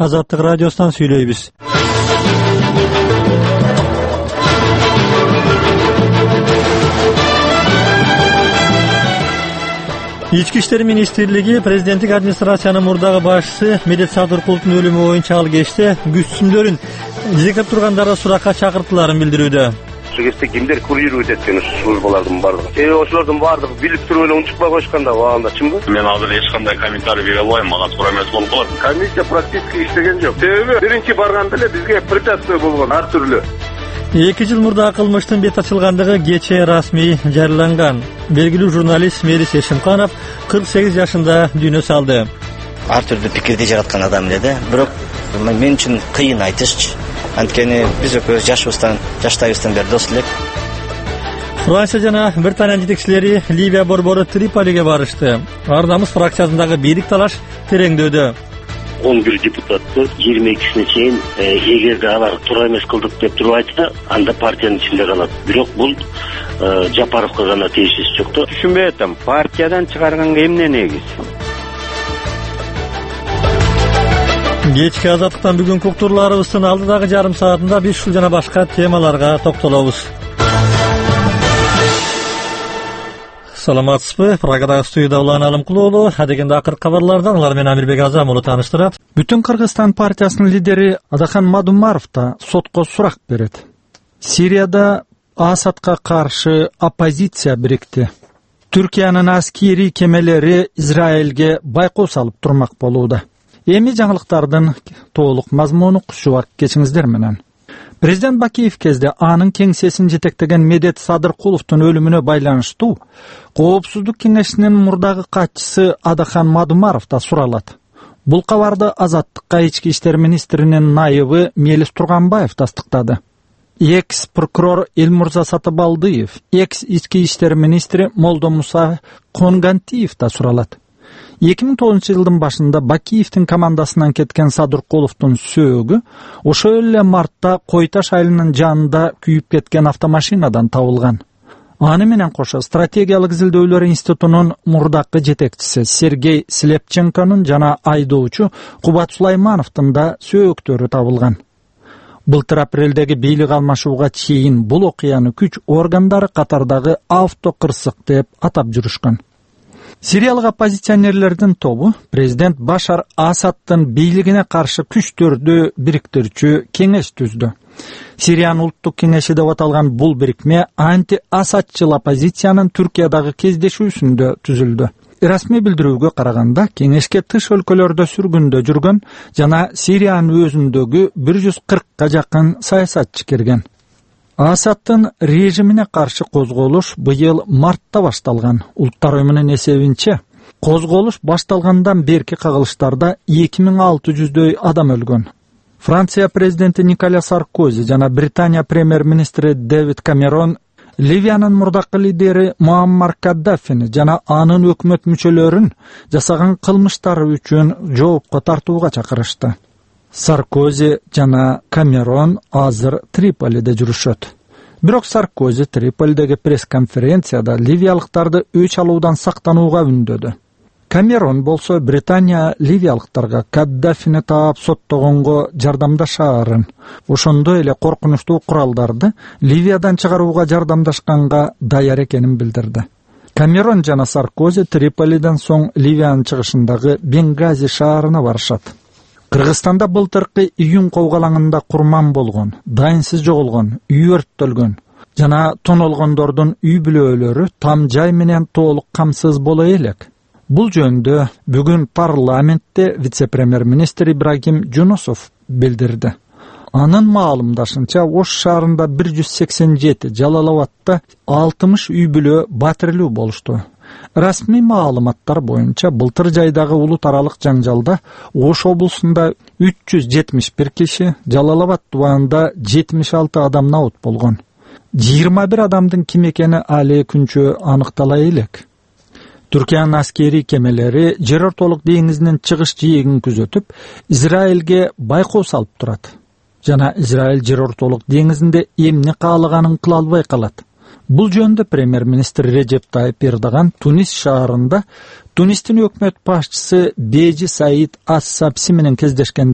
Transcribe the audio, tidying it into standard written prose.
Азаттык радиосунан сүйлөйбүз. Ички иштер министрлиги президенттик администрациянын мурдагы башчысы Медет Садыркуловдун өлүмү боюнча ал кечте күчтүмдөрүн издеп тургандарга суракка чакыртыларын билдирүүдө. Кечте кимдер курировать эткен ушу службалардын бардыгы. Ошолордун бардыгы билип туруп эле унчукпай коюшканда убагында чынбы? Мен азыр эч кандай комментарий бере албайм, мага туура эмес болуп калат. Комиссия практически иштеген жок. Себеби биринчи барганда эле бизге препятствие болгон ар түрлүү. 2 жыл мурда кылмыштын бет ачылгандыгы кечээ расмий жарыяланган. Белгилүү журналист Мелис Эшимканов 48 жашында дүйнө салды. Ар түрдүү пикирди жараткан адам эле, бирок мен үчүн кыйын айтышчы. Анткени биз экөөбүз жаштайыбыздан бери дос элек. Франция жана Британия жетекчилери Ливия борбору Триполиге барышты. Ар намыс фракциясындагы бийлик талаш тереңдөдө. 11 депутатты 22-сине чейин эгерде алар туура эмес кылдык деп туруп айтса, анда партиянын ичинде калат. Бирок бул Жапаровго гана тийиштүү жок да. Түшүнбөй атам, партиядан чыгарганга эмне негиз? Кечки азаттыктан бүгүнкү уктурларыбыздын алдыдагы жарым саатында биз ушул жана башка темаларга токтолобуз. Саламатсызбы? Прагадагы студияда Улан Алымкулуулу, адегенде акыркы кабарлардан алар менен Амирбек Азамұлы таныштырат. Бүтүн Кыргызстан партиясынын лидери Адахан Мадумаров да сотко сурак берет. Сирияда Асадка каршы оппозиция бирикти. Түркиянын аскери кемелери Израилге байкоо салып турмак болууда. Эми жаңылыктардын толук мазмуну кушубак кечиңиздер менен. Президент Бакиев кезде анын кеңсесин жетектеген Медет Садыркуловдун өлүмүнө байланыштуу Коопсуздук кеңешинин мурдагы катчысы Адахан Мадумаров да суралат. Бул кабарды Азаттыкка ички иштер министринин найыбы Мелис Турганбаев тастыктады. Экс-прокурор Элмурза Сатыбалдыев, экс-ички иштер министри Молдомуса Конгантиев да суралат. 2009 жылдын башында Бакиевдин командасынан кеткен Садыркуловдун сөөгү ошо эле мартта Койташ айылынын жанында күйүп кеткен автомашинадан табылган. Аны менен кошо стратегиялык изилдөөлөр институтунун мурдакы жетекчиси Сергей Слепченконун жана айдоочу Кубат Сулаймановдун да сөөктөрү табылган. Былтыр апрелдеги бийлик алмашууга чейин бул окуяны күч органдары катардагы автокырсык деп атап жүрүшкөн. Сириялык оппозиционерлердин тобу президент Башар Асадтын бийлигине каршы күчтөрдү бириктирүүчү кеңеш түздү. Сириянын улуттук кеңеши деп аталган бул бирикме анти-Асадчыл оппозициянын Түркиядагы кездешүүсүндө түзүлдү. Расмий билдирүүгө караганда, кеңешке тыш өлкөлөрдө сүргүндө жүргөн жана Сириянын өзүндөгү 140га жакын саясатчы кирген. Асадтын режимине каршы козголуш быйыл мартта башталган. Улуттар уюмунун эсебинче, козголуш башталгандан берки кагылыштарда 2600дөй адам өлгөн. Франция президенти Николя Саркози жана Британия премьер-министри Дэвид Камерон Ливиянын мурдакы лидери Муаммар Каддафини жана анын өкмөт мүчөлөрүн жасаган кылмыштары үчүн жоопко тартууга чакырышты. Саркози жана Камерон азыр Триполиде жүрүшөт. Бирок Саркози Триполидеги пресс-конференцияда ливиялыктарды өч алуудан сактанууга үндөдү. Камерон болсо Британия ливиялыктарга Каддафини таап соттогонго жардамдашаарын, ошондой эле коркунучтуу куралдарды Ливиядан чыгарууга жардамдашканга даяр экенин билдирди. Камерон жана Саркози Триполиден соң Ливиянын чыгышындагы Бенгази шаарына барышат. Кыргызстанда былтыркы июнь ковгалаңында курман болгон, дайынсыз жоголгон, үй өрттөлгөн жана тонолгондордун үй бүлөлөрү там жай менен толук камсыз боло элек. Бул жөнүндө бүгүн парламентте вице-премьер-министр Ибрагим Жунусов билдирди. Анын маалымдашынча, Ош шаарында 187, Жалалабадта 60 үй бүлө батирлүү болушту. Расмий маалыматтар боюнча былтыр жайдагы улут аралык жаңжалда Ош облусунда 371 киши, Жалалабад тубанында 76 адам наут болгон. 21 адамдын ким экени али күнчө аныктала элек. Түркиянын аскери кемелери Жер ортолук деңизинин чыгыш жээгин күзөтүп, Израилге байкоо салып турат. Жана Израиль Жер ортолук деңизинде эмне каалаганын кыла албай калат. Бул жөнүндө премьер-министр Режеп Тайып Эрдоган Тунис шаарында Тунистин өкмөт башчысы Бежи Саид Ас-Сапси менен кездешкенде